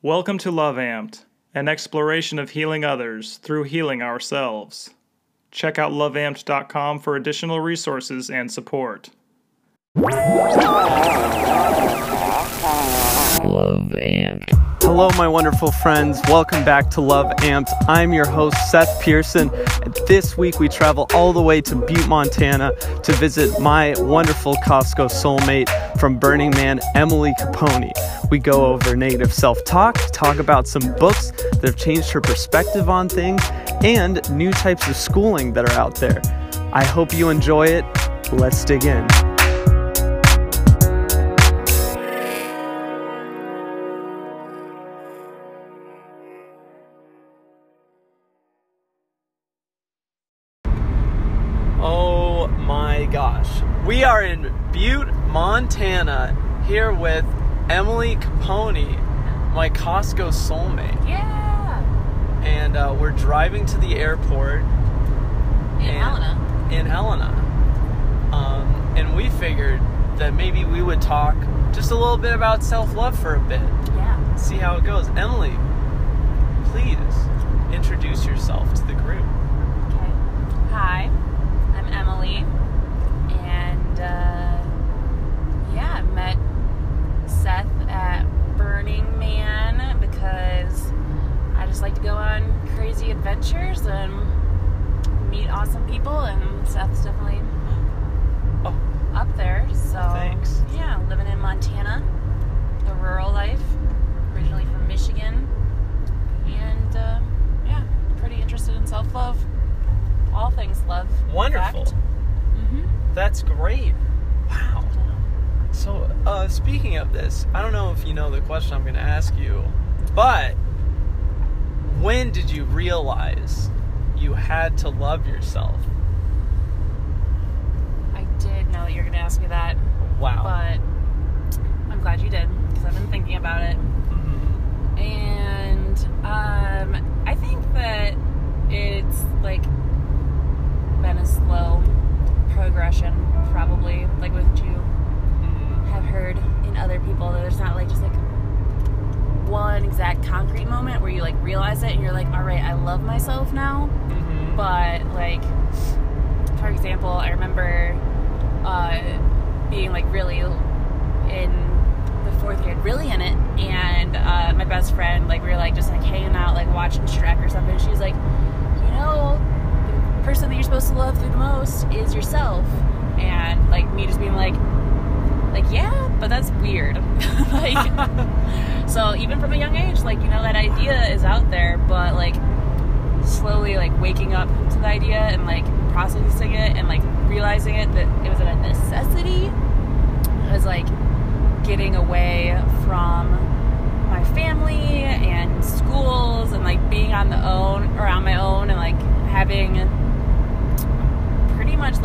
Welcome to Love Amped, an exploration of healing others through healing ourselves. Check out loveamped.com for additional resources and support. Love Amped. Hello, my wonderful friends. Welcome back to Love Amped. I'm your host, Seth Pearson, and this week we travel all the way to Butte, Montana to visit my wonderful Costco soulmate from Burning Man, Emily Capone. We go over negative self-talk, talk about some books that have changed her perspective on things, and new types of schooling that are out there. I hope you enjoy it. Let's dig in. Oh my gosh. We are in Butte, Montana, here with Emily Capone, my Costco soulmate. Yeah. And we're driving to the airport. In Helena. And we figured that maybe we would talk just a little bit about self-love for a bit. Yeah. See how it goes. Emily, please introduce yourself to the group. Okay. Hi, I'm Emily. And, I met Seth at Burning Man because I just like to go on crazy adventures and meet awesome people, and Seth's definitely up there. So Thanks. Yeah, living in Montana, the rural life, originally from Michigan, and pretty interested in self-love, all things love. Wonderful. That's great. Wow. So, speaking of this, I don't know if you know the question I'm going to ask you, but when did you realize you had to love yourself? I did know that you were going to ask me that. Wow. But I'm glad you did, because I've been thinking about it. Mm-hmm. And I think that it's been a slow progression, probably, like what you have heard in other people. There's not just one exact concrete moment where you realize it and you're like, all right, I love myself now. Mm-hmm. But for example, I remember being really in the fourth grade, really in it, and my best friend, we were just hanging out, watching Shrek or something. She was like, the person that you're supposed to love through the most is yourself. And me just being yeah, but that's weird. So even from a young age, that idea is out there, but slowly waking up to the idea and processing it and realizing it that it was a necessity. It was getting away from my family and schools and being on my own and having pretty much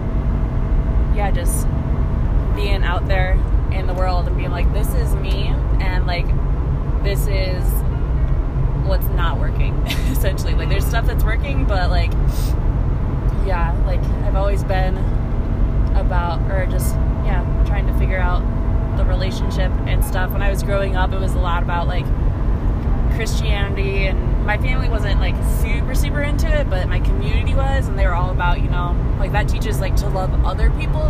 just being out there in the world and being this is me, and this is what's not working. Essentially, there's stuff that's working, but I've always been about, trying to figure out the relationship and stuff. When I was growing up, it was a lot about Christianity, and my family wasn't super into it, but my community was, and they were all about, that teaches to love other people.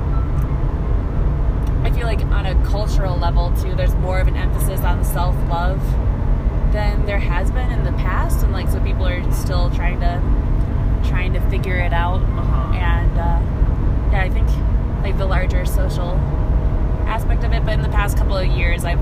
I feel on a cultural level too, there's more of an emphasis on self-love than there has been in the past, and so people are still trying to figure it out. And I think the larger social aspect of it. But in the past couple of years, I've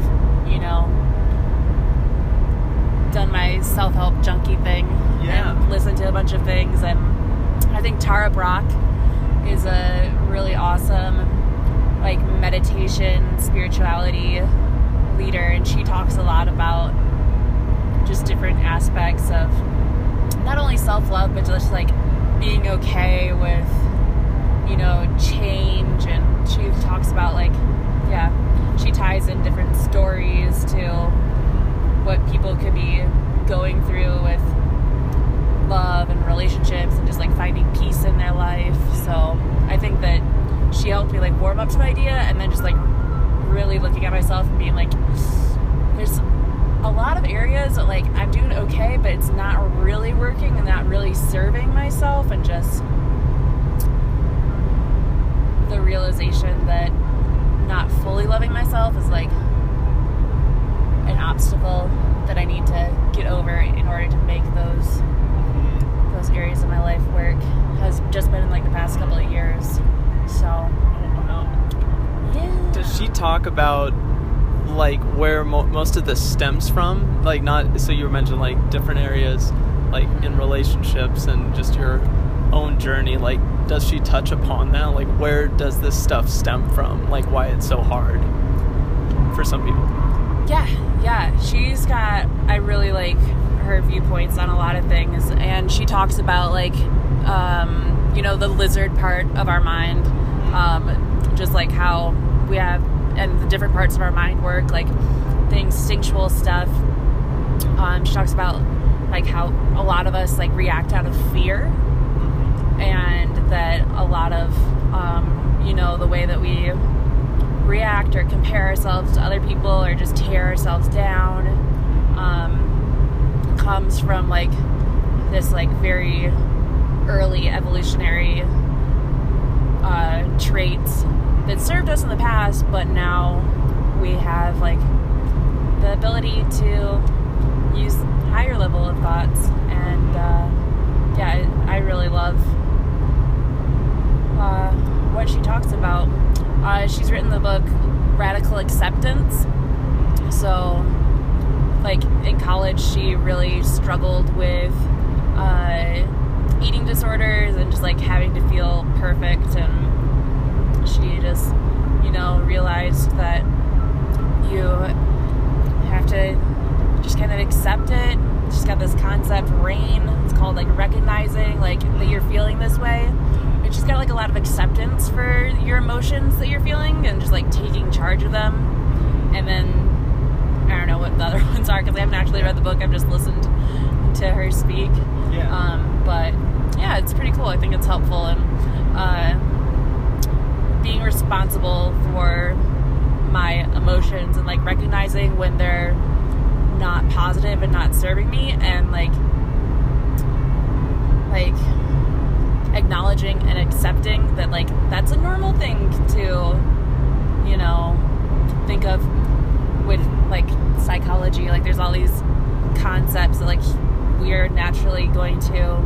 done my self-help junkie thing and listened to a bunch of things, and I think Tara Brach is a really awesome meditation, spirituality leader, and she talks a lot about just different aspects of not only self-love, but just being okay with change. And she talks about she ties in different stories to what people could be going through with love and relationships and just finding peace in their life. So I think that she helped me warm up to the idea, and then just really looking at myself and being there's a lot like I'm doing okay, but it's not really working and not really serving myself, and just the realization that not fully loving myself is like an obstacle that I need to get over in order to make those areas of my life work has just been in like the past couple of years. So yeah. Does she talk about like where most of this stems from? Like, not, so you were mentioning like different areas, like in relationships and just your own journey. Like, does she touch upon that? Like, where does this stuff stem from? Like, why it's so hard for some people? Yeah. She's got, I really like her viewpoints on a lot of things, and she talks about like, the lizard part of our mind, just like how we have, and the different parts of our mind work, like the instinctual stuff. She talks about like how a lot of us like react out of fear, and that a lot of the way that we react or compare ourselves to other people or just tear ourselves down comes from like this like very early evolutionary traits that served us in the past, but now we have like the ability to use higher level of thoughts. And I really love what she talks about. She's written the book Radical Acceptance. So like in college she really struggled with eating disorders and just like having to feel perfect, and she just realized that you have to just kind of accept it. She's got this concept, RAIN, it's called like recognizing like that you're feeling this way. And she's got like a lot of acceptance for your emotions that you're feeling and just like taking charge of them. And then I don't know what the other ones are because I haven't actually read the book. I've just listened to her speak. Yeah. But yeah, it's pretty cool. I think it's helpful, and being responsible for my emotions and like recognizing when they're not positive and not serving me, and like acknowledging and accepting that like that's a normal thing to think of with like psychology. Like there's all these concepts that like we're naturally going to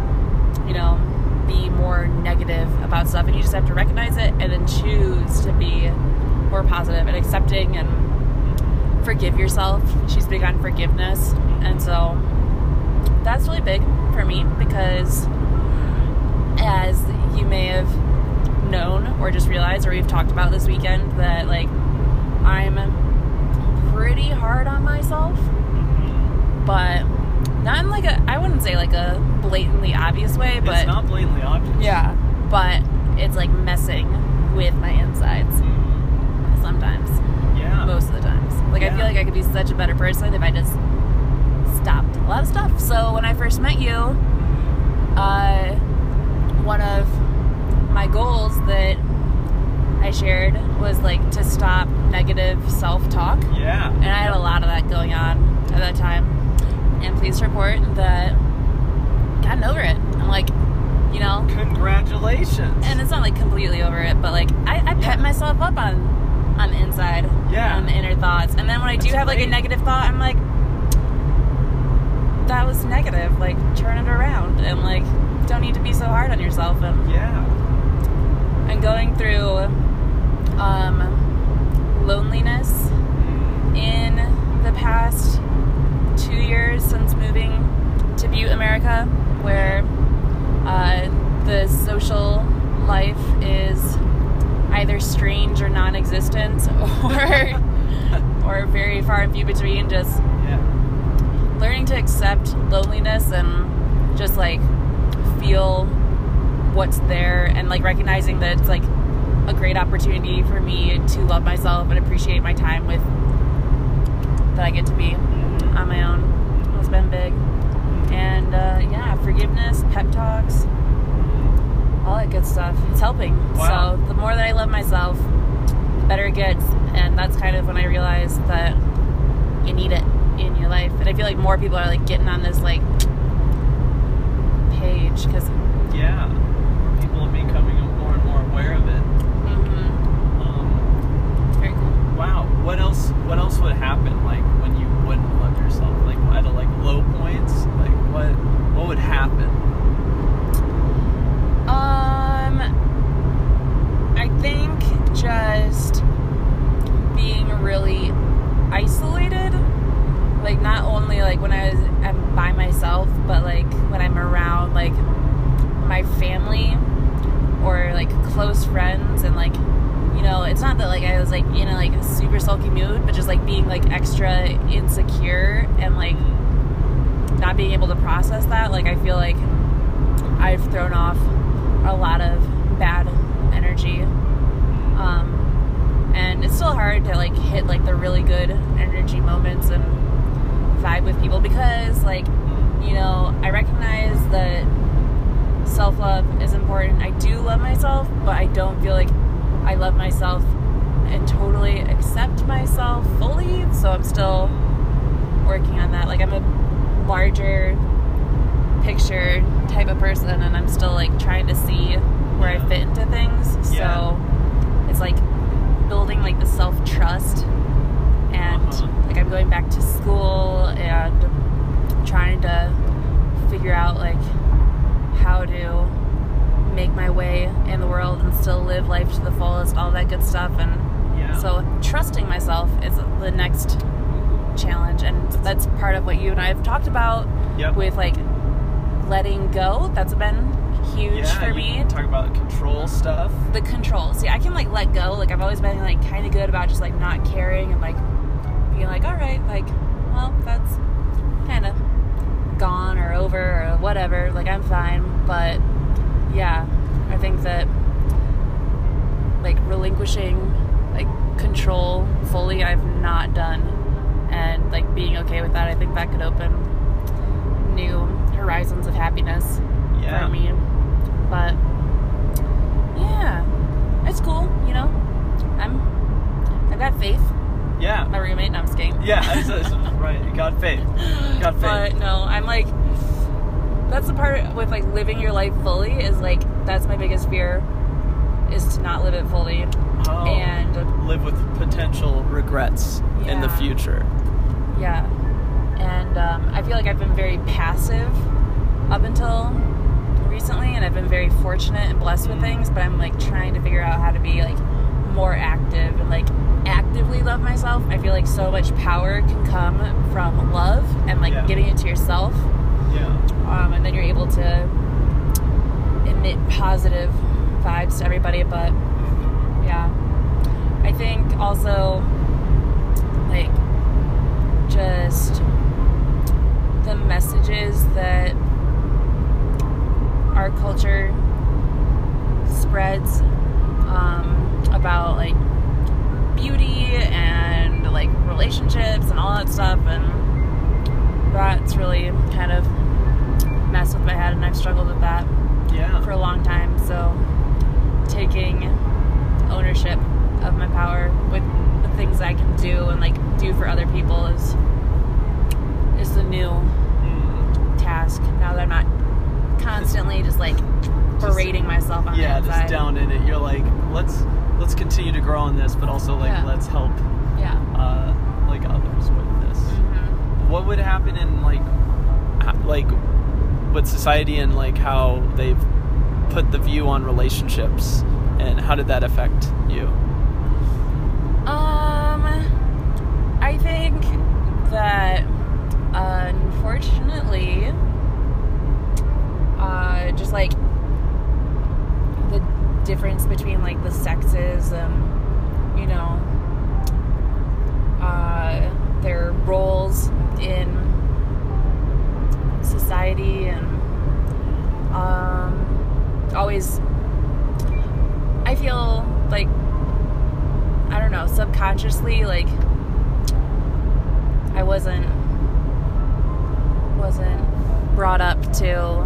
be more negative about stuff, and you just have to recognize it and then choose to be more positive and accepting and forgive yourself. She's big on forgiveness, and so that's really big for me because, as you may have known or just realized or we've talked about this weekend, that like I'm pretty hard on myself, but not in like I wouldn't say like a blatantly obvious way, but it's not blatantly obvious. Yeah, but it's like messing with my insides sometimes. Yeah. Most of the times. Like I feel like I could be such a better person if I just stopped a lot of stuff. So when I first met you, one of my goals that I shared was like to stop negative self-talk. Yeah. And I had a lot of that going on at that time. And pleased to report that I've gotten over it. I'm like, congratulations. And it's not like completely over it, but like I pet myself up on the inside, on the inner thoughts. And then when I do have like a negative thought, I'm like, that was negative. Like, turn it around, and like, don't need to be so hard on yourself. And going through loneliness in the past 2 years since moving to Butte, America, where the social life is either strange or non-existent, or very far and few between. Just learning to accept loneliness and just like feel what's there, and like recognizing that it's like a great opportunity for me to love myself and appreciate my time with that I get to be on my own. It's been big. And forgiveness, pep talks, all that good stuff. It's helping. Wow. So the more that I love myself, the better it gets. And that's kind of when I realized that you need it in your life. life. And I feel like more people are like getting on this like page because Yeah, people are becoming more and more aware of it. it's very cool. Wow. What else would happen like when you wouldn't love yourself? Like at like low points? Like what would happen? I think just being really isolated, like not only like when I'm by myself, but like when I'm around like my family or like close friends, and like, you know, it's not that like I was like in a like super sulky mood, but just like being like extra insecure and like not being able to process that. Like I feel like I've thrown off a lot of bad energy, and it's still hard to like hit like the really good energy moments and vibe with people, because like, you know, I recognize that self-love is important. I do love myself, but I don't feel like I love myself and totally accept myself fully, so I'm still working on that. Like I'm a larger picture type of person, and I'm still like trying to see where I fit into things. So it's like building like the self-trust, and like I'm going back to school and trying to figure out like how to make my way in the world and still live life to the fullest, all that good stuff. And so trusting myself is the next challenge, and that's part of what you and I have talked about with like letting go. That's been huge for me. Talk about control stuff. The control. See, I can like let go. Like I've always been like kind of good about just like not caring and like being like, all right, like, well, that's kind of gone or over or whatever. Like I'm fine. But yeah, I think that like relinquishing like control fully, I've not done, and like being okay with that, I think that could open new horizons of happiness for me. But yeah, it's cool, you know. I've got faith. Yeah. My roommate, no, I'm just kidding. Yeah, right. You got faith. But no, I'm like, that's the part with like living your life fully is like, that's my biggest fear, is to not live it fully. And live with potential regrets in the future. Yeah. And I feel like I've been very passive up until recently, and I've been very fortunate and blessed with things, but I'm like trying to figure out how to be like more active and like actively love myself. I feel like so much power can come from love and like giving it to yourself. And then you're able to emit positive vibes to everybody. But yeah, I think also like just the messages that our culture spreads about like beauty and like relationships and all that stuff, and that's really kind of messed with my head, and I've struggled with that for a long time. So taking ownership of my power with the things I can do and like do for other people is the new task, now that I'm not constantly just like berating myself on the inside. Just down in it. You're like, let's continue to grow on this, but also like let's help like others with this. What would happen in like with society and like how they've put the view on relationships, and how did that affect you? I think that unfortunately just like the difference between like the sexes and, you know, their roles in society, and always I feel like, I don't know, subconsciously like I wasn't brought up to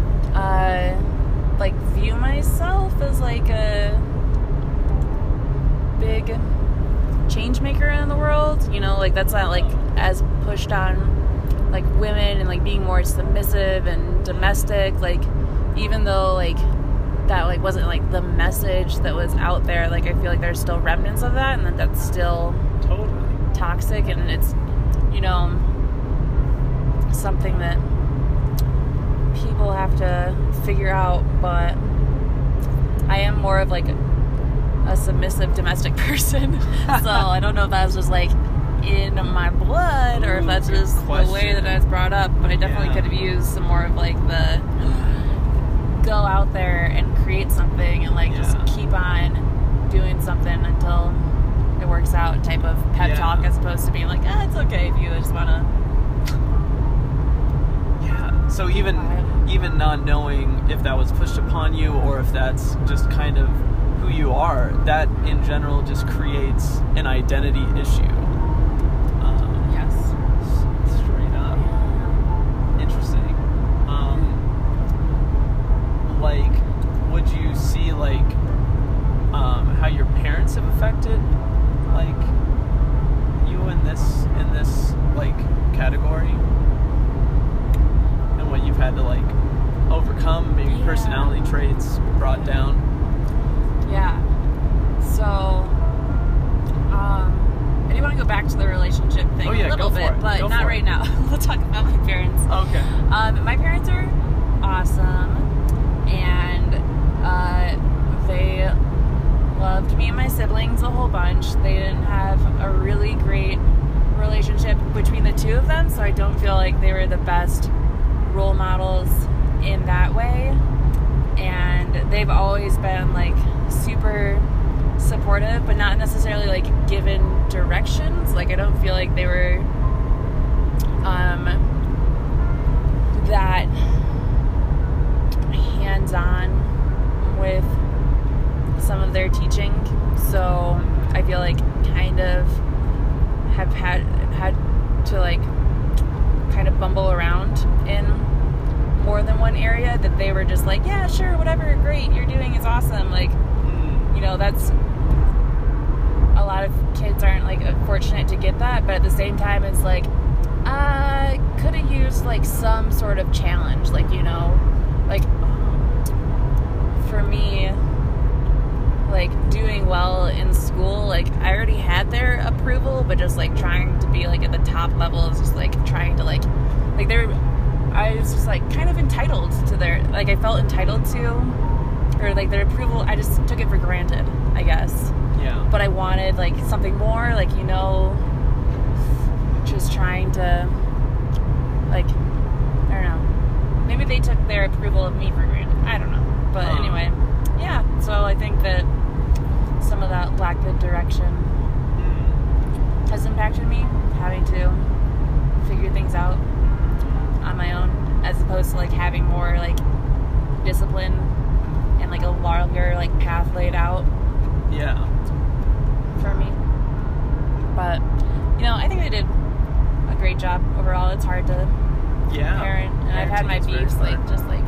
like view myself as like a big change maker in the world, you know, like that's not like as pushed on like women and like being more submissive and domestic, like even though like that like wasn't like the message that was out there, like I feel like there's still remnants of that, and that's still Totally. toxic, and it's, you know, something that people have to figure out. But I am more of like a submissive domestic person, so I don't know if that's just like in my blood or if that's just the way that I was brought up, but I definitely could have used some more of like the go out there and create something and like just keep on doing something until it works out type of pep talk, as opposed to being like, it's okay if you just want to. So even not knowing if that was pushed upon you or if that's just kind of who you are, that in general just creates an identity issue. Yes. Straight up. Interesting. Like, would you see like how your parents have affected like you in this like category, and what you've had to like overcome, maybe personality traits brought down? Yeah. So, I do want to go back to the relationship thing a little bit, but not right now. We'll talk about my parents. Okay. My parents are awesome, and they loved me and my siblings a whole bunch. They didn't have a really great relationship between the two of them, so I don't feel like they were the best role models in that way. And they've always been like super supportive, but not necessarily like given directions. Like I don't feel like they were that hands-on with some of their teaching, so I feel like kind of have had to like kind of bumble around in more than one area that they were just like, yeah, sure, whatever, great, you're doing is awesome. Like, you know, that's a lot of kids aren't like fortunate to get that, but at the same time it's like could have used like some sort of challenge, like, you know, like for me, like doing well in school, like I already had their approval, but just like trying to be like at the top level is just like trying to like I was just like kind of entitled to their, like I felt entitled to, or like their approval. I just took it for granted, I guess. Yeah. But I wanted like something more, like, you know, just trying to like, I don't know, maybe they took their approval of me for granted. I don't know. But anyway, yeah. So I think that some of that lack of direction has impacted me, having to figure things out on my own, as opposed to like having more like discipline and like a longer like path laid out. Yeah. For me. But, you know, I think they did a great job overall. It's hard to parent, and I've had my beefs, like, just like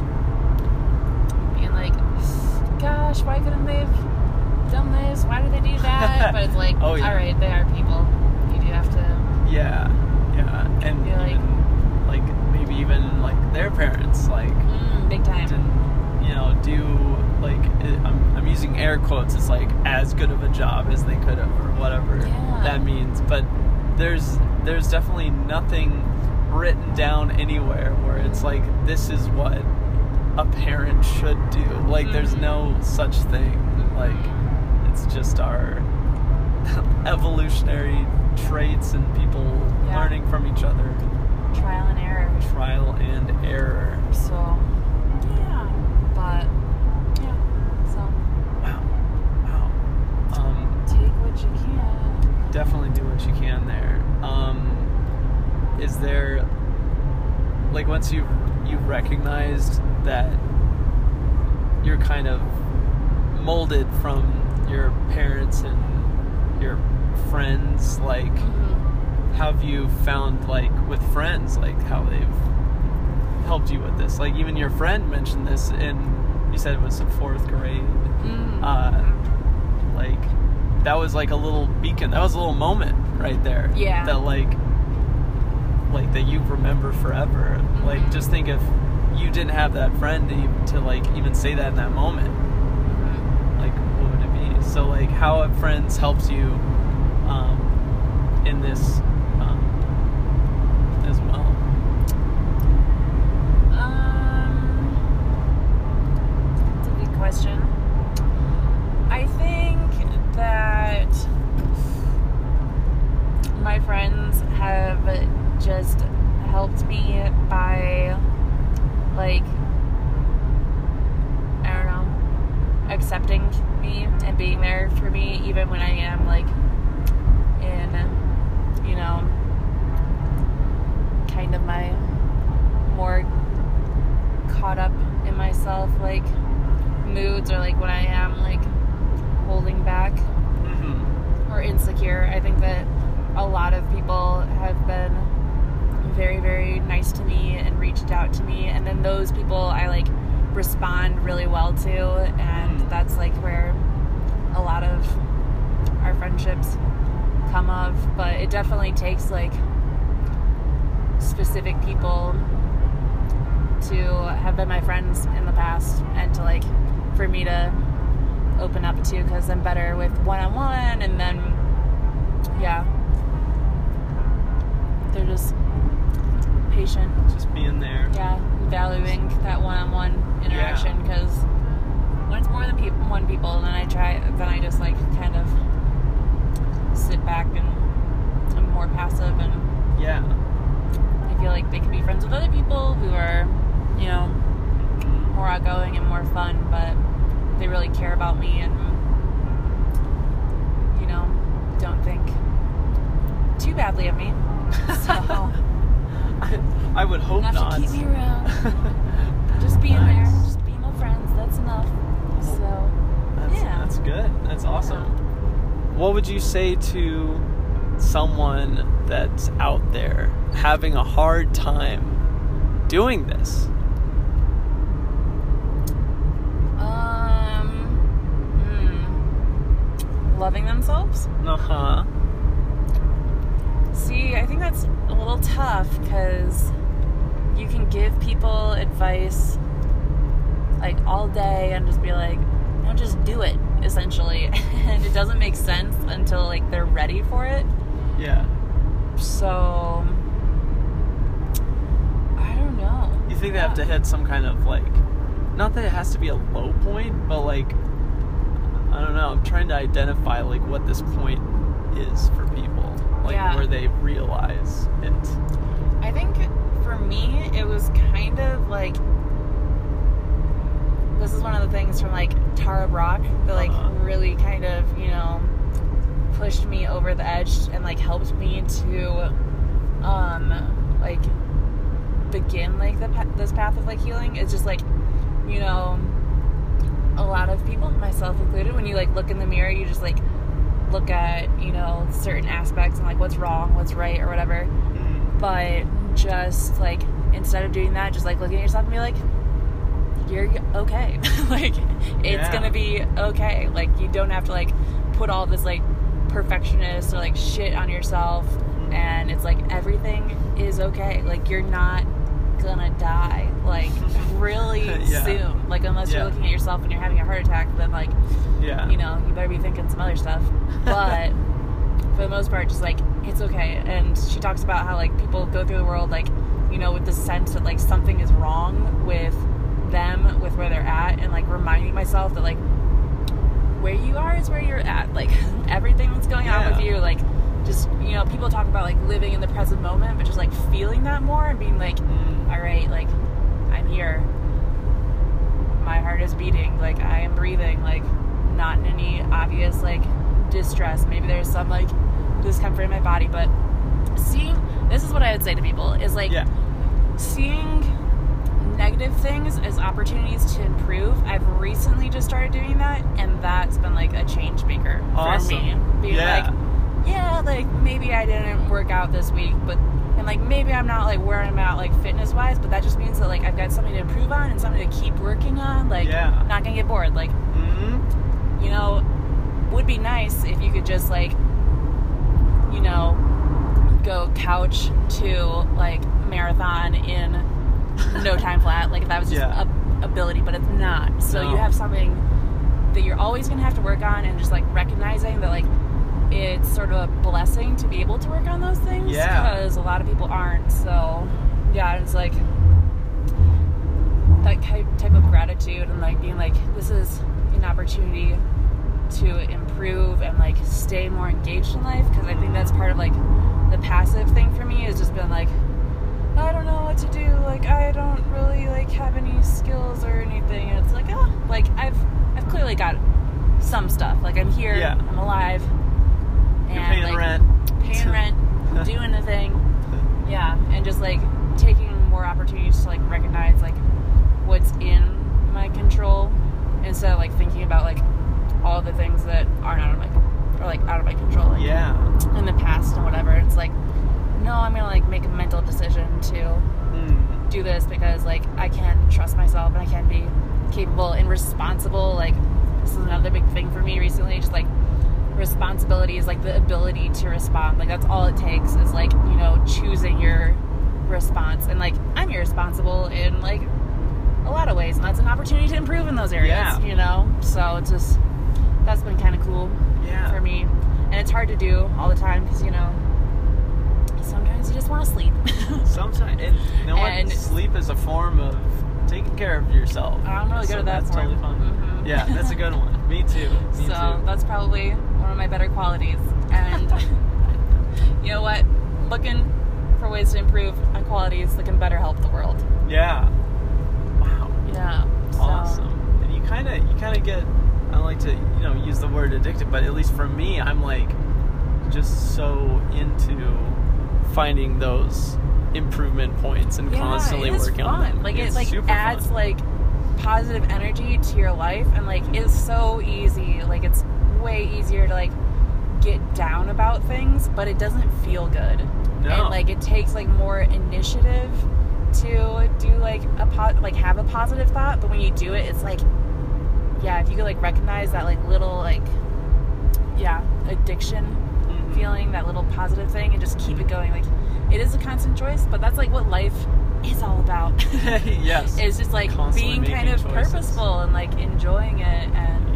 being like, gosh, why couldn't they have done this? Why did they do that? But it's like, all right, they are people. You do have to. Yeah. And like maybe even like their parents, like big time. You know, do like I'm using air quotes. It's like as good of a job as they could have, or whatever that means. But there's definitely nothing written down anywhere where it's like this is what a parent should do. Like there's no such thing. Like it's just our evolutionary traits and people learning from each other. Trial and error. So but take what you can. Definitely do what you can there. Is there, like, once you've recognized that you're kind of molded from your parents and your friends, like have you found, like, with friends, like how they've helped you with this? Like even your friend mentioned this in, you said it was the 4th grade. Like that was like a little beacon. That was a little moment right there. Yeah. That like that you remember forever. Mm-hmm. Like, just think if you didn't have that friend to like even say that in that moment. Mm-hmm. Like, what would it be? So like, how have friends helped you in this as well? That's a good question. I think that my friends have just helped me by, like, I don't know, accepting me and being there for me even when I am, like, in, you know, kind of my more caught up in myself, like, moods, or like when I am, like, holding back or insecure. I think that a lot of people have been very, very nice to me and reached out to me, and then those people I like respond really well to, and that's like where a lot of our friendships come of. But it definitely takes like specific people to have been my friends in the past and to like for me to open up to, because I'm better with one-on-one, and then yeah, they're just patient, just being there. Yeah, valuing that one-on-one interaction, because when it's more than one people, then I just like kind of sit back and I'm more passive, and yeah, I feel like they can be friends with other people who are, you know, more outgoing and more fun, but they really care about me and, you know, don't think too badly of me. So I would hope not. Enough to keep me around. Just being there, just being my friends, that's enough. So that's good. That's awesome. Yeah. What would you say to someone that's out there having a hard time doing this? Loving themselves? Uh-huh. See, I think that's a little tough, because you can give people advice like all day and just be like, no, just do it, essentially. And it doesn't make sense until like they're ready for it. Yeah. So I don't know. You think they have to hit some kind of like, not that it has to be a low point, but like, I don't know, I'm trying to identify like what this point is for people, like where they realize it. I think for me it was kind of like, this is one of the things from like Tara Brach that like really kind of, you know, pushed me over the edge and like helped me to like begin like this path of like healing. It's just like, you know, a lot of people, myself included, when you like look in the mirror, you just like look at, you know, certain aspects and like what's wrong, what's right, or whatever. But just like, instead of doing that, just like looking at yourself and be like, you're okay. Like, it's gonna be okay. Like, you don't have to like put all this like perfectionist or like shit on yourself, and it's like everything is okay. Like, you're not gonna die like really soon, like unless you're looking at yourself and you're having a heart attack, then like you know, you better be thinking some other stuff. But for the most part, just like, it's okay. And she talks about how like people go through the world like, you know, with the sense that like something is wrong with them, with where they're at, and like reminding myself that like where you are is where you're at. Like, everything that's going on with you, like, just, you know, people talk about like living in the present moment, but just like feeling that more and being like, all right, like, I'm here, my heart is beating, like, I am breathing, like, not in any obvious like distress. Maybe there's some like discomfort in my body, but this is what I would say to people is like, seeing negative things as opportunities to improve. I've recently just started doing that, and that's been like a change maker for me. Being like, like, maybe I didn't work out this week, but, and like, maybe I'm not like where I'm at like fitness wise, but that just means that like I've got something to improve on and something to keep working on, like not gonna get bored, like you know, would be nice if you could just like, you know, go couch to like marathon in no time flat. Like if that was just a ability, but it's not. So you have something that you're always going to have to work on, and just like recognizing that like it's sort of a blessing to be able to work on those things, because a lot of people aren't. So yeah, it's like that type of gratitude, and like being like, this is an opportunity to improve and like stay more engaged in life, because I think that's part of like the passive thing for me, is just been like, I don't know what to do, like I don't really like have any skills or anything, and it's like, oh, like I've clearly got some stuff, like I'm here, I'm alive, and you're paying like rent, doing the thing, and just like taking more opportunities to like recognize like what's in my control, instead of like thinking about like all the things that aren't out of my control, like in the past and whatever. It's like, no, I'm gonna like make a mental decision to do this, because like I can trust myself and I can be capable and responsible. Like this is another big thing for me recently, just like responsibility is like the ability to respond. Like that's all it takes, is like, you know, choosing your response. And like I'm irresponsible in like a lot of ways, and that's an opportunity to improve in those areas, you know. So it's just, that's been kind of cool for me, and it's hard to do all the time, because you know, sometimes you just want to sleep. Sometimes, and you know what, sleep is a form of taking care of yourself. I'm really good at that. That's totally fun. Yeah, that's a good one. Me too. That's probably one of my better qualities. And you know what, looking for ways to improve on qualities that can better help the world. Awesome. And you kind of get, I don't like to, you know, use the word addicted, but at least for me, I'm like just so into finding those improvement points and constantly working on them. Like it like adds fun. Like positive energy to your life, and like it's so easy. Like it's way easier to like get down about things, but it doesn't feel good. And like it takes like more initiative to do like have a positive thought, but when you do it, it's like, if you could like recognize that like little like addiction feeling, that little positive thing, and just keep it going. Like it is a constant choice, but that's like what life is all about. It's just like constantly being kind of purposeful and like enjoying it,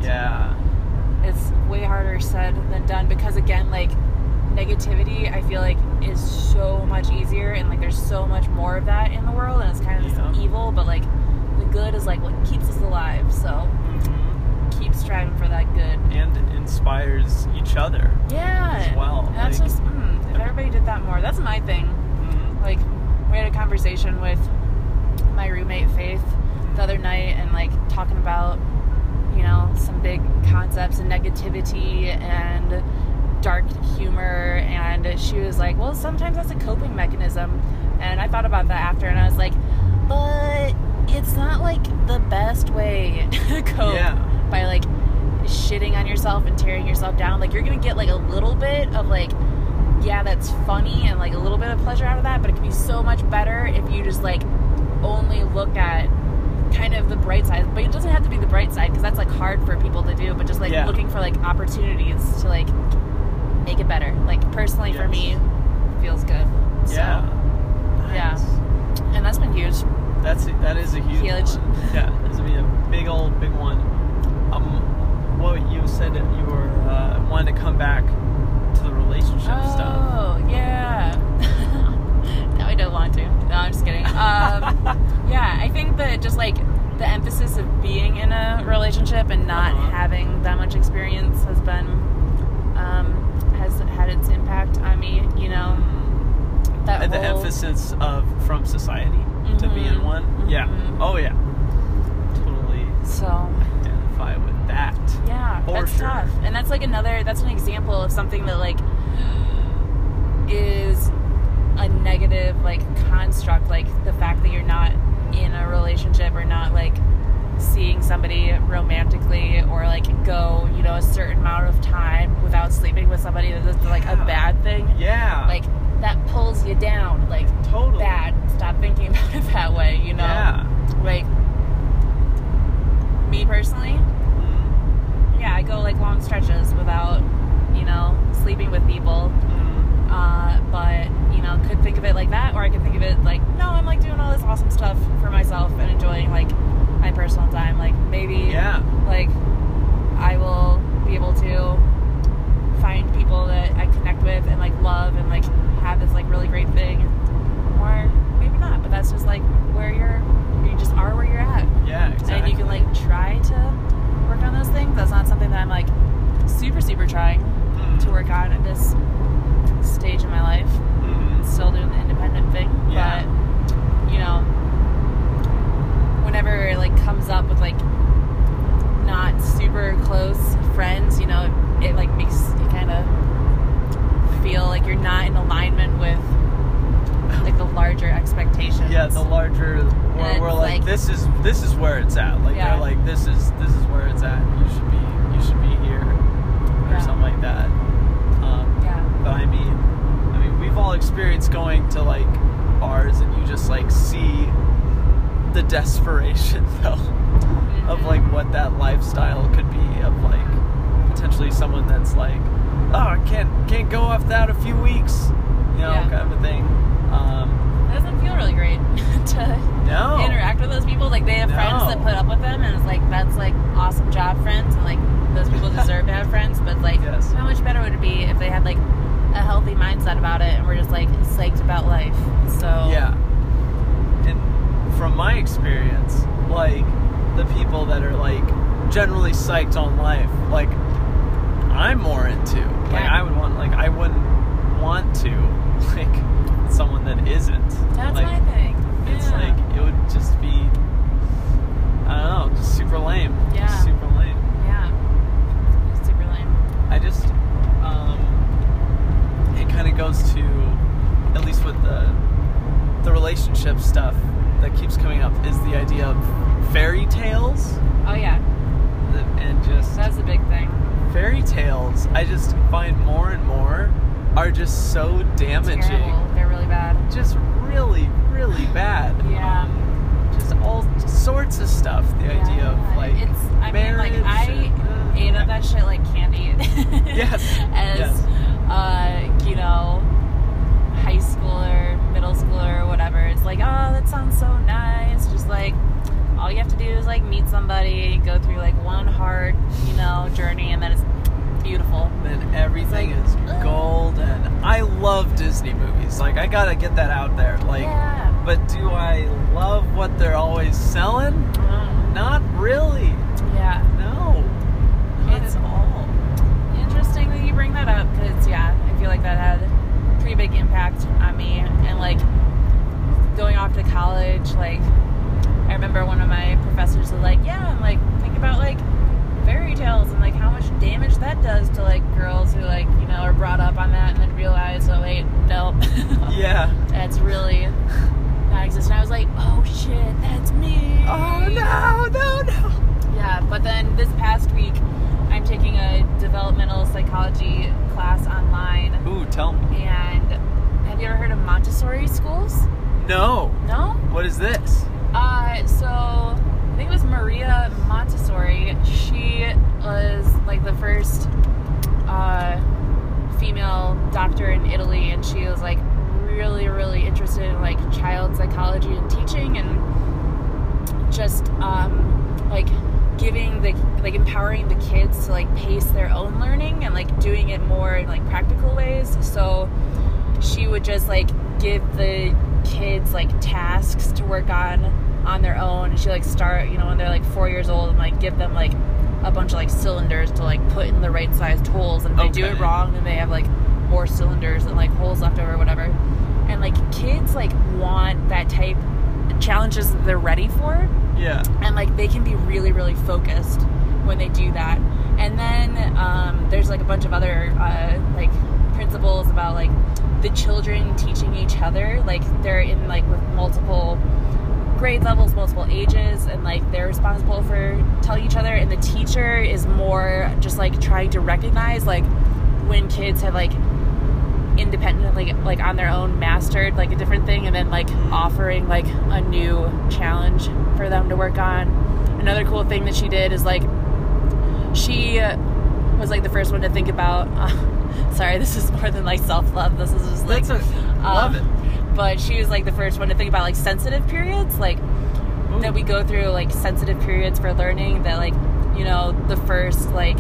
and it's way harder said than done, because again, like negativity, I feel like, is so much easier, and like there's so much more of that in the world, and it's kind of this evil, but like the good is like what keeps us alive. So keep striving for that good, and inspires each other as well. And that's like, just if everybody did that more. That's my thing. Like we had a conversation with my roommate Faith the other night, and like talking about, you know, some big concepts and negativity and dark humor, and she was like, well, sometimes that's a coping mechanism. And I thought about that after, and I was like, but it's not like the best way to cope by like shitting on yourself and tearing yourself down. Like you're gonna get like a little bit of like, that's funny, and like a little bit of pleasure out of that, but it can be so much better if you just like only look at kind of the bright side. But it doesn't have to be the bright side, because that's like hard for people to do, but just like looking for like opportunities to like make it better. Like personally for me, it feels good. So, nice. And that's been huge. That is a huge one. This would be a big one. What you said that you were wanted to come back to the relationship stuff. Oh yeah. No, I don't want to. No, I'm just kidding. I think that just like the emphasis of being in a relationship and not having that much experience has been has had its impact on me, you know. That the emphasis of from society to be in one. Totally. So identify with that. That's tough. And that's like that's an example of something that like is a negative like construct, like the fact that you're not in a relationship or not like seeing somebody romantically, or like go, you know, a certain amount of time without sleeping with somebody, that's like a bad thing. Like that pulls you down, like totally bad. Stop thinking about it that way, you know. Like me personally, I go like long stretches without that, like, no, I'm, like, doing all this awesome stuff for myself and enjoying, like, my personal time. Like, maybe, like, I will be able to find people that I connect with and, like, love and, like, have this, like, really great thing. Or maybe not, but that's just, like, you just are where you're at. Yeah, exactly. And you can, like, try to work on those things. That's not something that I'm, like, super, super trying to work on at this stage in my life. Still doing the independent thing. Yeah. But, you know, whenever it, like, comes up with, like, not super close friends, you know, it like, makes you kind of feel like you're not in alignment with, like, the larger expectations. Yeah, the larger, where we're like, this is where it's at. Like, they're like, this is where it's at. You should be here, or something like that. But I mean, we've all experienced going to, like, bars, and you just, like, see the desperation, though, of, like, what that lifestyle could be, of, like, potentially someone that's like, oh, I can't go off that a few weeks, you know, kind of a thing. It doesn't feel really great to interact with those people. Like, they have friends that put up with them, and it's like, that's, like, awesome job friends, and, like, those people deserve to have friends, but, like, how much better would it be if they had, like, a healthy mindset about it, and we're just, like, psyched about life. So and from my experience, like, the people that are, like, generally psyched on life, like, I'm more into. Like, I wouldn't want to, like, someone that isn't. That's like, my thing. It's like, it would just be, I don't know, just super lame. Yeah. Just super lame. Yeah. Just super lame. I just, it kind of goes to, at least with the relationship stuff that keeps coming up, is the idea of fairy tales. Oh, yeah. And just... That's a big thing. Fairy tales, I just find more and more are just so damaging. Terrible. They're really bad. Just really, really bad. Yeah. Just all sorts of stuff. The idea of, like, marriage. I ate up that shit like candy. Yes. As, you know, high schooler, middle schooler, whatever. It's like, oh, that sounds so nice. Just, like, all you have to do is, like, meet somebody, go through, like, one hard, you know, journey, and then it's beautiful. Then everything is gold, and I love Disney movies. Like, I gotta get that out there. Like, but do I love what they're always selling? Not really. Yeah. No. Not at all. Interesting that you bring that up, because, I feel like that had a pretty big impact on me, and, like, going off to college, like, I remember one of my professors was like, I'm like, think about, like, fairy tales and, like, how much damage that does to, like, girls who, like, you know, are brought up on that and then realize, oh, wait, no. That's really not existent. I was like, oh, shit, that's me. Oh, no. Yeah, but then this past week, I'm taking a developmental psychology class online. Ooh, tell me. And have you ever heard of Montessori schools? No. No? What is this? So I think it was Maria Montessori. She was, like, the first female doctor in Italy, and she was, like, really, really interested in, like, child psychology and teaching, and just like giving the, like, empowering the kids to, like, pace their own learning and, like, doing it more in, like, practical ways. So she would just, like, give the kids, like, tasks to work on their own, and she, like, start, you know, when they're, like, 4 years old, and, like, give them, like, a bunch of, like, cylinders to, like, put in the right size holes, and if they do it wrong, then they have, like, more cylinders and, like, holes left over or whatever. And, like, kids, like, want that type of challenges that they're ready for. And, like, they can be really, really focused when they do that. And then there's, like, a bunch of other like, principles about, like, the children teaching each other. Like, they're in, like, with multiple grade levels, multiple ages, and, like, they're responsible for telling each other, and the teacher is more just, like, trying to recognize, like, when kids have, like, independently, like, on their own mastered, like, a different thing, and then, like, offering, like, a new challenge for them to work on. Another cool thing that she did is, like, she was, like, the first one to think about sorry, this is more than, like, self-love, this is just, like, love it. but she was like the first one to think about like sensitive periods, like that we go through like sensitive periods for learning, that like, you know, the first like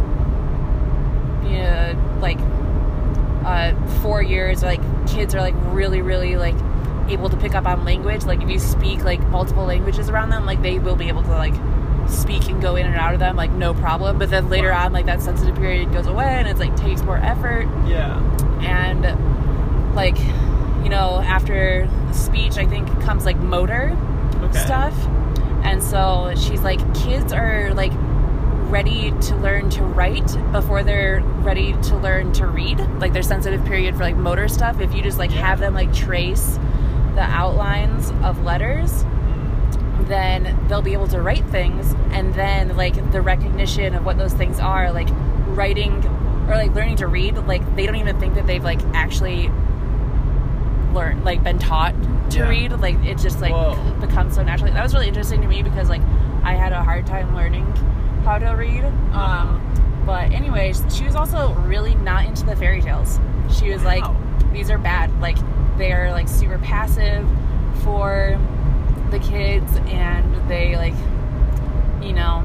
4 years, like kids are like really like able to pick up on language. Like if you speak like multiple languages around them, like they will be able to like speak and go in and out of them like no problem. But then later on, like that sensitive period goes away and it's like takes more effort. Yeah. And like, you know, after speech I think comes like motor stuff. And so she's like, kids are like ready to learn to write before they're ready to learn to read. Like their sensitive period for like motor stuff, if you just like have them like trace the outlines of letters, then they'll be able to write things. And then like the recognition of what those things are, like writing or like learning to read, like they don't even think that they've like actually learned, like been taught to read. Like it just like becomes so naturally. That was really interesting to me because like I had a hard time learning how to read. But anyways, she was also really not into the fairy tales. She was like, these are bad. Like they're like super passive for the kids, and they like, you know,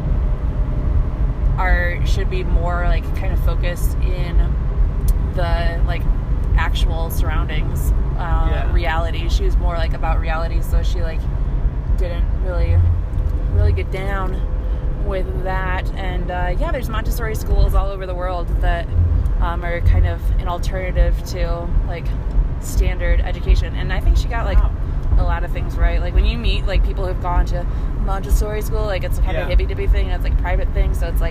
should be more like kind of focused in the like actual surroundings, reality. She was more like about reality, so she like didn't really get down with that. And there's Montessori schools all over the world that are kind of an alternative to like standard education, and I think she got like a lot of things right. Like when you meet like people who've gone to Montessori school, like it's kind of a hippy-dippy thing, and it's like a private thing, so it's like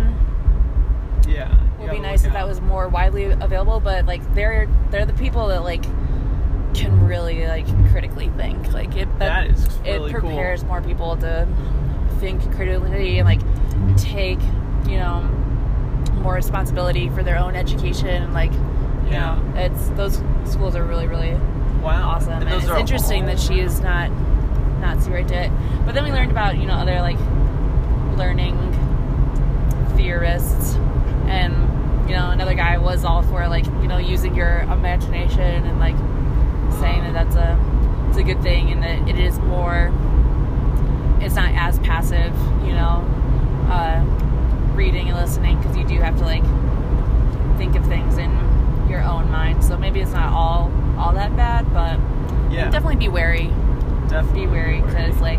it would be nice if that was more widely available. But like they're the people that like can really like critically think. Like it prepares more people to think critically and like take, you know, more responsibility for their own education. And like, you know, it's, those schools are really awesome. And it's interesting that she is not super into it. But then we learned about, you know, other like learning theorists, and you know, another guy was all for like, you know, using your imagination and like saying that it's a good thing, and that it is more, it's not as passive, you know, reading and listening, because you do have to like think of things in your own mind. So maybe it's not all that bad, but definitely be wary. Definitely be wary, because like,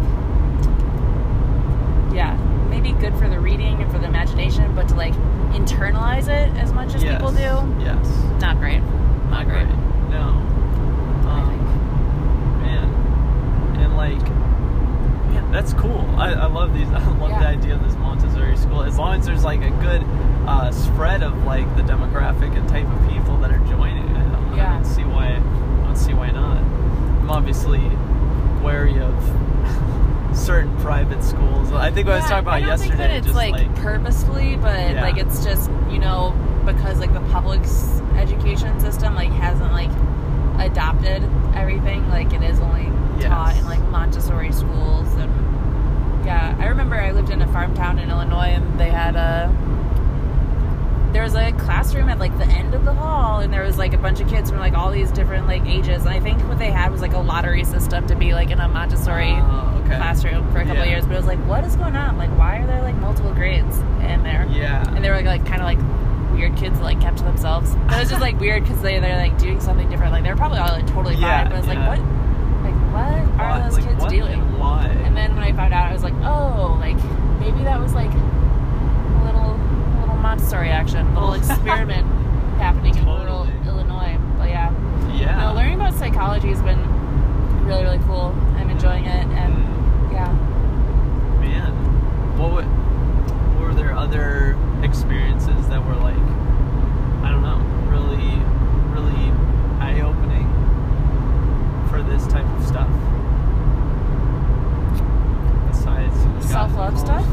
maybe good for the reading and for the imagination, but to like internalize it as much as people do, not great. Not great. No. Man, and like, that's cool. I love these. I love the idea of this Montessori school. As long as there's like a good spread of like the demographic and type of people that are joining it, I don't see why not. I'm obviously wary of certain private schools. I think what I was talking about yesterday. I don't think that it's just like purposefully, but like it's just, you know, because like the public education system like hasn't like adopted everything. Like it is only taught in like Montessori schools. And I remember I lived in a farm town in Illinois, and they had there was a classroom at like the end of the hall, and there was like a bunch of kids from like all these different like ages, and I think what they had was like a lottery system to be like in a Montessori classroom for a couple of years. But it was like, what is going on? Like, why are there like multiple grades in there? And they were like kind of like weird kids that like kept to themselves. But it was just like weird because they're like doing something different. Like they're probably all like totally fine, but it was like, what are those kids doing? Why? And then when I found out, I was like, oh, like maybe that was like a little Montessori action, a little experiment happening in rural Illinois. But no, learning about psychology has been really cool. I'm enjoying it, and man, were there other experiences that were like, I don't know, really eye-opening for this type of stuff, besides self-love stuff?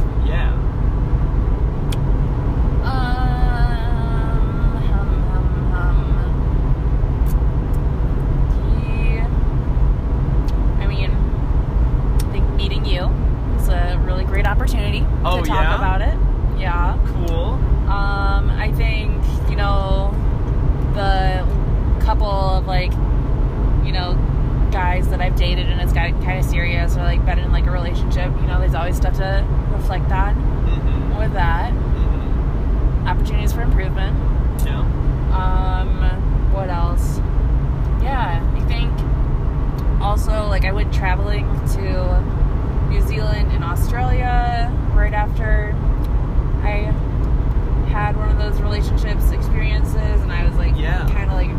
that I've dated and it's got kind of serious or like been in like a relationship, you know, there's always stuff to reflect on with that. Opportunities for improvement. Yeah. What else? Yeah, I think also like I went traveling to New Zealand and Australia right after I had one of those relationships experiences, and I was like kind of like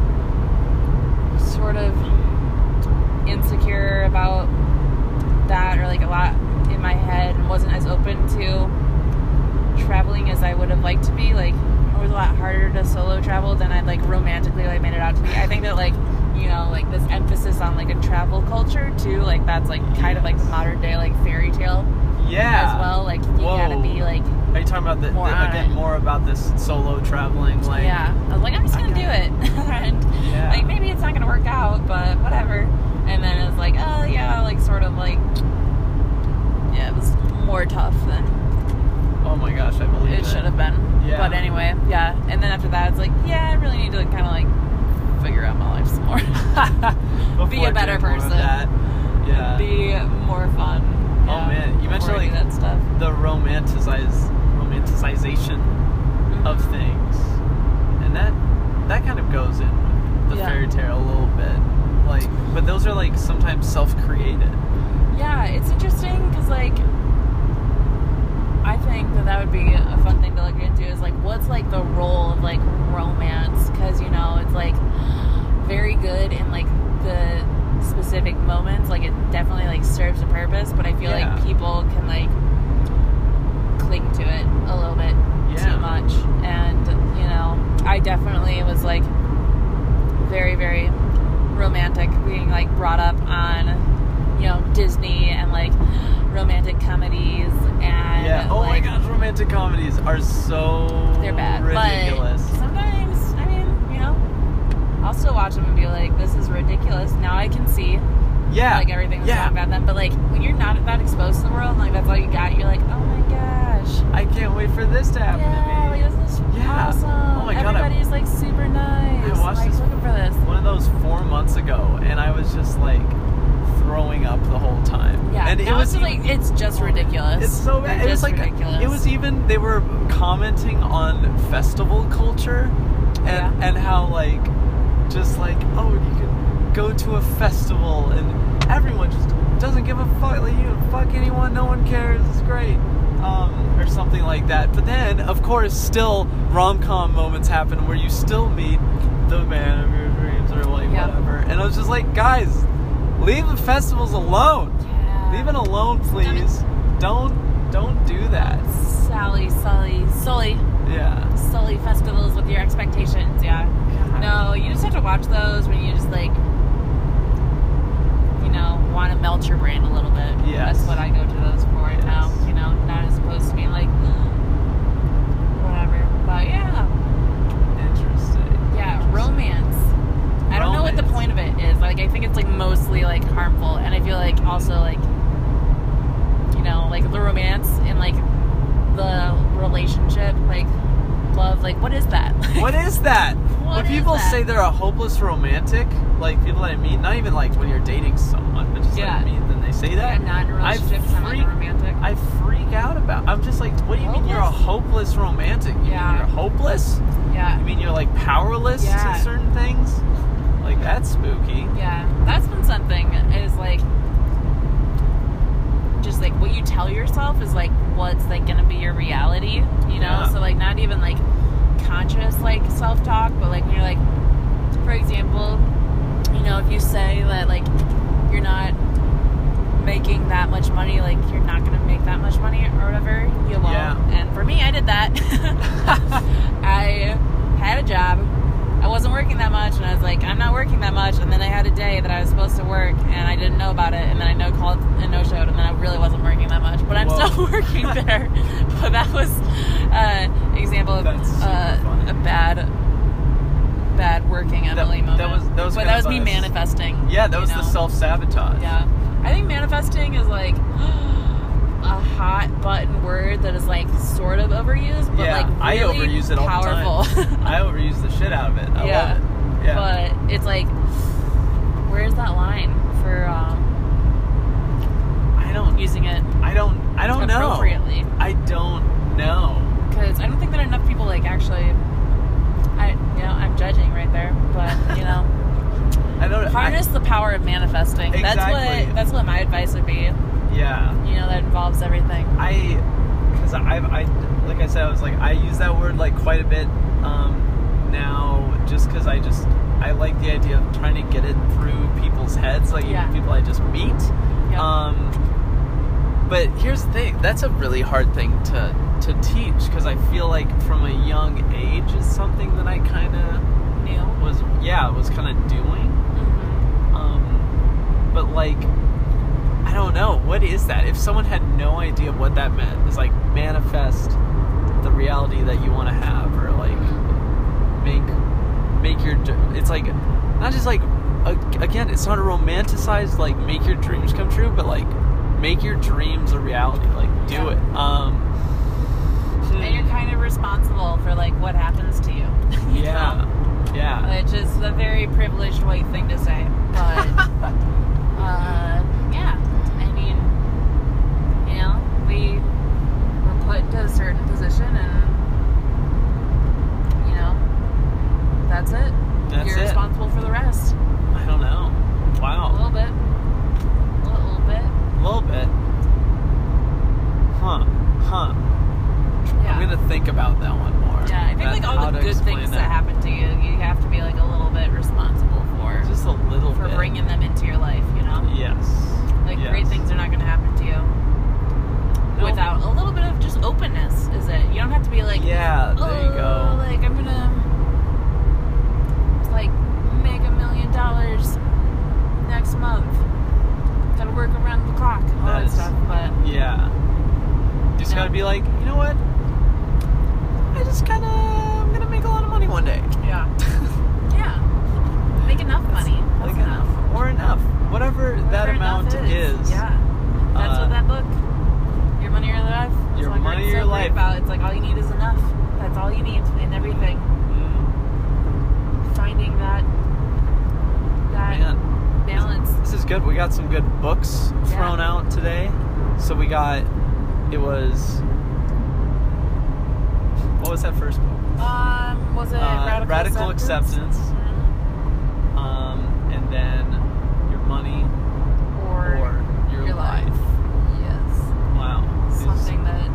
sort of insecure about that, or like a lot in my head, and wasn't as open to traveling as I would have liked to be. Like it was a lot harder to solo travel than I'd like romantically like made it out to be. I think that like, you know, like this emphasis on like a travel culture too, like that's like kind of like the modern day like fairy tale as well. Like you gotta be like, are you talking about more about this solo traveling? Like, yeah, I was like, I'm just gonna do it, and like maybe it's not gonna work out, but whatever. And then it was like, oh yeah, like sort of like, yeah, it was more tough than. Oh my gosh, I believe it should have been. Yeah. But anyway, yeah. And then after that, it's like, yeah, I really need to like, kind of like figure out my life some more. Be a better person. Yeah. Be more fun. Oh man, you mentioned like that stuff. The romanticization of things, and that kind of goes in with the fairy tale a little bit. Like, but those are like sometimes self-created. Yeah, it's interesting because like I think that would be a fun thing to look into is like what's like the role of like romance, because you know it's like very good in like the specific moments, like it definitely like serves a purpose, but I feel like people can like cling to it a little bit too much, and you know I definitely was like very, very romantic being like brought up on, you know, Disney and like romantic comedies, and my gosh, romantic comedies are so they're bad, ridiculous. But sometimes, I mean, you know, I'll still watch them and be like, this is ridiculous. Now I can see like everything that's wrong about them, but like when you're not that exposed to the world, like that's all you got, you're like, oh my gosh, I can't wait for this to happen to me. Like, this is awesome. Oh my god, everybody's like super nice. I watched like, looking for this one of those 4 months ago, and I was just like throwing up the whole time. Yeah, and it was like it's just ridiculous. It's so bad. It was like ridiculous. It was even they were commenting on festival culture and how like just like, oh, you can go to a festival and everyone just doesn't give a fuck. Like, you don't fuck anyone, no one cares. It's great. Or something like that. But then, of course, still rom-com moments happen where you still meet the man of your dreams or like whatever. And I was just like, guys, leave the festivals alone. Yeah. Leave it alone, please. Don't do that. Sully. Yeah. Sully festivals with your expectations. Yeah. No, you just have to watch those when you just like, you know, want to melt your brain a little bit. Yes. That's what I go to those for right now. You know, not as opposed to being like, whatever. But yeah. Interesting. Yeah, romance. I don't know what the point of it is. Like, I think it's like mostly like harmful, and I feel like also like, you know, like the romance and like the relationship, like love, like what is that? What is that? When people say they're a hopeless romantic, like people that I meet, not even like when you're dating someone, but just like me, then they say that. I'm not in a relationship, so I'm like a romantic. I freak out about. I'm just like, what do you mean you're a hopeless romantic? You mean you're hopeless? Yeah. You mean you're like powerless to certain things? Like, that's spooky. Yeah, that's been something, is like, just like what you tell yourself is like what's like gonna be your reality, you know? So like not even like conscious like self-talk, but like when you're like, for example, you know, if you say that like you're not making that much money, like you're not gonna make that much money or whatever, you won't. And for me, I did that. I had a job, I wasn't working that much, and I was like, I'm not working that much, and then I had a day that I was supposed to work, and I didn't know about it, and then I no-called and no-showed, and then I really wasn't working that much, but I'm still working there. But that was an example of a bad working Emily moment. That was me manifesting. Yeah, that was the self-sabotage. Yeah. I think manifesting is like a hot button word that is like sort of overused, but like really I overuse it all powerful. The time. I overuse the shit out of it. I love it. Yeah. But it's like, where's that line for harness the power of manifesting. Exactly. That's what my advice would be. Yeah. You know, that involves everything. Because I like I said, I was like, I use that word like quite a bit now, just because I like the idea of trying to get it through people's heads, like even people I just meet. Yep. But here's the thing, that's a really hard thing to teach, because I feel like from a young age is something that I kind of was kind of doing. Mm-hmm. But like, I don't know, what is that? If someone had no idea what that meant, it's like manifest the reality that you want to have, or like make your, it's like not just like again, it's not a romanticized like make your dreams come true, but like make your dreams a reality, like do it. And you're kind of responsible for like what happens to you. Yeah. Which is a very privileged white thing to say, but yeah, I mean, you know, we were put into a certain position, and you know, that's it. You're responsible for the rest. I don't know. Wow. A little bit. Huh. Yeah. I'm gonna think about that one more. Yeah, I think like all the good things that happen to you, you have to be like a little bit responsible for. Just a little bit. For bringing them into your life, you know? Yes. Like great things are not gonna happen to you without a little bit of just openness, is it? You don't have to be like, yeah, there you go. Like I'm gonna like make $1 million next month. Gotta work around the clock, all that stuff, but yeah. Just gotta be like, you know what? I'm gonna make a lot of money one day. Yeah. Yeah. Make enough money. That's like enough. Or enough. Whatever that amount is. Yeah. That's what that book, Your Money, Your Life. Your Money, Your Life. About. It's like all you need is enough. That's all you need in everything. Mm-hmm. Finding that balance. This is good. We got some good books thrown out today. So we got, what was that first book? Was it Radical Acceptance? Mm-hmm. And then Your Money or Your Life. Yes. Wow. Something that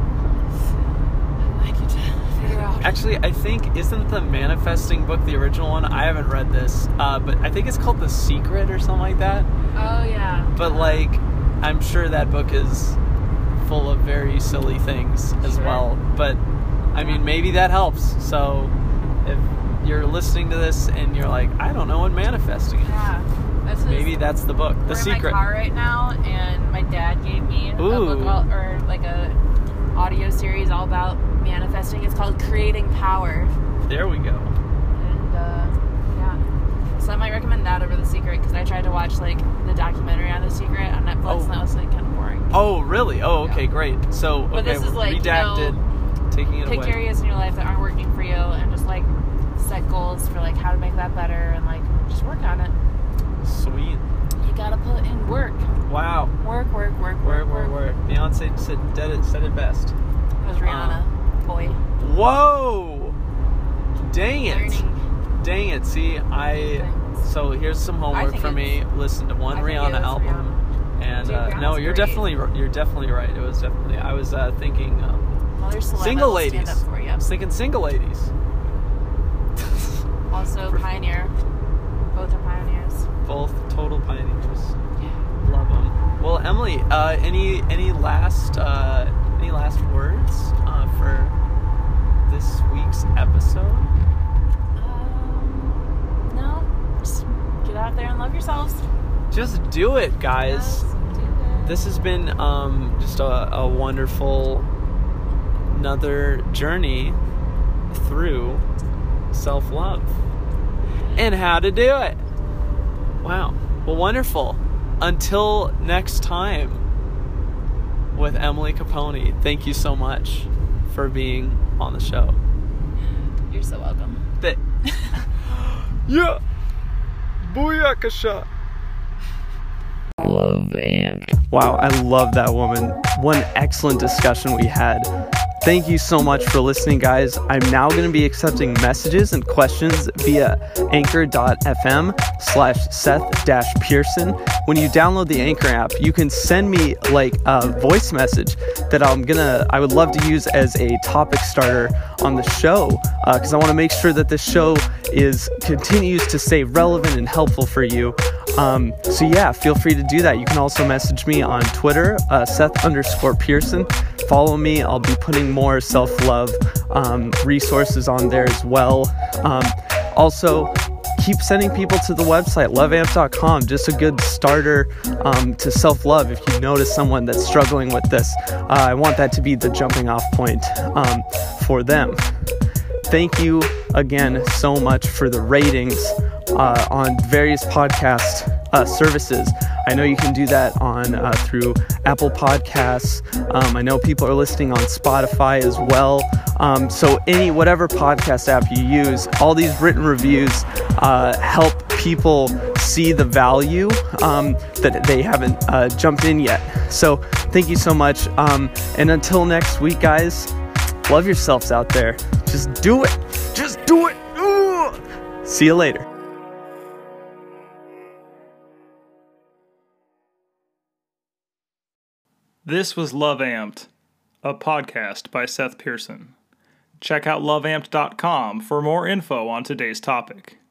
I could figure out. Actually, I think, isn't the Manifesting book the original one? I haven't read this, but I think it's called The Secret or something like that. Oh, yeah. But like, I'm sure that book is full of very silly things as well. But I mean, maybe that helps. So if you're listening to this and you're like, I don't know what manifesting is. Yeah. Maybe that's the book. The Secret. We're in my car right now, and my dad gave me a book or like a audio series all about manifesting. It's called Creating Power. There we go. And yeah. So I might recommend that over The Secret, because I tried to watch like the documentary on The Secret on Netflix, and that was like kind of boring. Oh, really? Oh, okay, great. So, but this is like, redacted, taking it away. Pick areas in your life that aren't working for you, and just like set goals for like how to make that better, and like just work on it. Sweet. You gotta put in work. Wow. Work. Beyonce said it best. It was Rihanna, boy. Whoa! Dang it. Learning. Dang it. See, so here's some homework for me. Listen to one Rihanna album. Rihanna. And no, you're definitely right. It was definitely, I was thinking single ladies. I was thinking single ladies. Also Pioneer. Both are pioneers. Both total pioneers. Yeah. Love them. Well, Emily, any last words for this week's episode? No. Just get out there and love yourselves. Just do it, guys. Just do it. This has been just a wonderful another journey through self-love and how to do it. Wow. Well, wonderful. Until next time with Emily Capone, thank you so much for being on the show. You're so welcome. Yeah. Booyakasha. Love Amp. Wow, I love that woman. One excellent discussion we had. Thank you so much for listening, guys. I'm now going to be accepting messages and questions via anchor.fm/Seth-Pearson. When you download the Anchor app, you can send me like a voice message that I would love to use as a topic starter on the show, because I want to make sure that the show continues to stay relevant and helpful for you. So yeah, feel free to do that. You can also message me on Twitter, Seth_Pearson. Follow me. I'll be putting more self-love resources on there as well. Also, keep sending people to the website, loveamp.com. Just a good starter to self-love. If you notice someone that's struggling with this, I want that to be the jumping off point for them. Thank you again so much for the ratings on various podcast services. I know you can do that on through Apple Podcasts. I know people are listening on Spotify as well. So whatever podcast app you use, all these written reviews help people see the value that they haven't jumped in yet. So thank you so much. And until next week, guys, love yourselves out there. Just do it. Just do it. Ooh. See you later. This was Love Amped, a podcast by Seth Pearson. Check out loveamped.com for more info on today's topic.